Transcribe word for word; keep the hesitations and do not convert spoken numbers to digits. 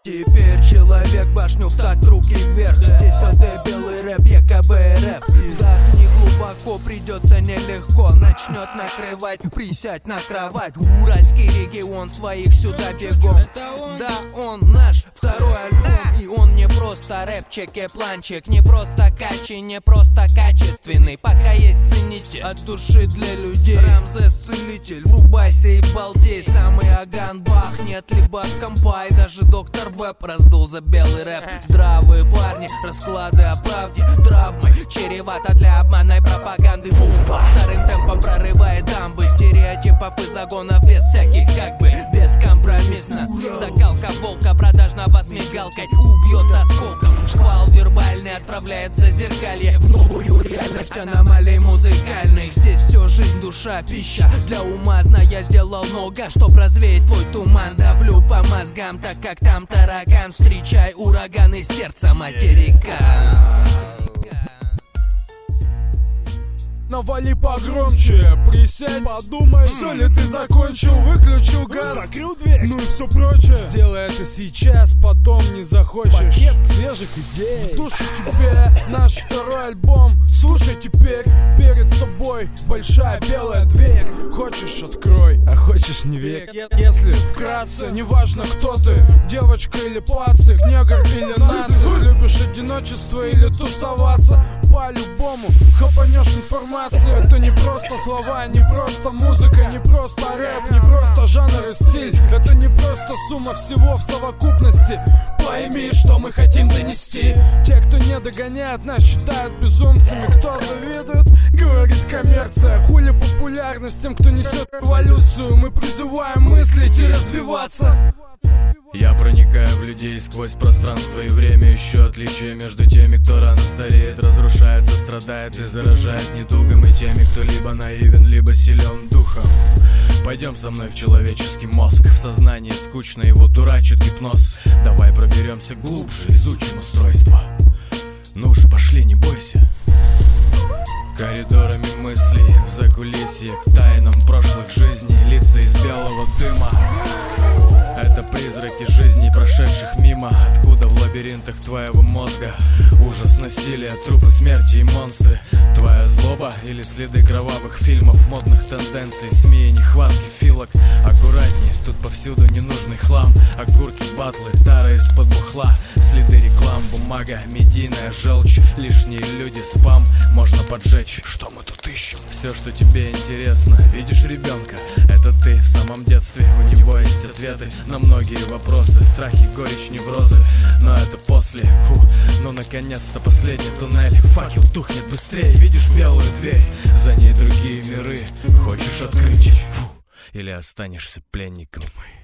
Теперь человек башню в такт, руки вверх. Здесь ОД белый рэп, якобы РФ. Вдохни глубоко, придется нелегко. Начнет накрывать, присядь на кровать. Уральский регион, своих сюда бегом. Да, он наш второй альбом. И он не просто рэпчик и планчик, не просто качи, не просто качественный. Пока есть, цените, от души для людей. Рамзес целитель, врубайся и балдей. Самый Аган бахнет, либо от компа. И даже доктор Веб раздул за белый рэп. Здравые парни, расклады о правде травмой чревато для обманной пропаганды. Бумба вторым темпом прорывает дамбы стереотипов и загонов без всяких как бы бескомпромиссно. Закалка волка продажного с мигалкой убьет осколком. Шквал вербальный отправляет за зеркалье в новую реальность аномалий музыкальных. Здесь все жизнь, душа, пища для ума. Зная, сделал много, чтоб развеять твой туман. Давлю по мозгам, так как там таракан. Встречай ураганы сердца материка. Навали погромче, присядь, подумай, все ли ты закончил, выключил газ, закрыл дверь, ну и все прочее. Сделай это сейчас, потом не захочешь. Пакет свежих идей. В душу тебе наш второй альбом. Слушай теперь, перед тобой большая белая дверь. Хочешь — открой, а хочешь — не верь. Если вкратце, неважно кто ты, девочка или пацик, негр или нацик, любишь одиночество или тусоваться, по-любому хапанешь информацию. Это не просто слова, не просто музыка, не просто рэп, не просто жанр и стиль. Это не просто сумма всего в совокупности. Пойми, что мы хотим донести. Те, кто не догоняет нас, считают безумцами. Кто завидует, говорит коммерция. Хули популярность тем, кто несет революцию. Мы призываем мыслить и развиваться. Я проникаю в людей сквозь пространство и время. Ищу отличия между теми, кто рано стареет, разрушается, страдает и заражает недугом, и теми, кто либо наивен, либо силен духом. Пойдем со мной в человеческий мозг. В сознании скучно его дурачит гипноз. Давай проберемся глубже, изучим устройство. Ну же, пошли, не бойся. Коридорами мыслей в закулисье к тайнам прошлых жизней, лица из белого дыма. Это призраки жизней, прошедших мимо. Откуда в лабиринтах твоего мозга ужас, насилие, трупы, смерти и монстры? Твоя злоба или следы кровавых фильмов, модных тенденций, СМИ и нехватки филок? Аккуратнее, тут повсюду ненужный хлам. Окурки, батлы, тары из-под бухла, следы реклам, бумага, медийная желчь, лишние люди, спам можно поджечь. Что мы тут ищем? Все, что тебе интересно. Видишь ребенка? Это ты в самом детстве. У него есть ответы на многие вопросы, страхи, горечь, неврозы. Но это после, фу, ну наконец-то последний туннель. Факел тухнет быстрее, видишь белую дверь, за ней другие миры. Хочешь открыть? Фу, или останешься пленником?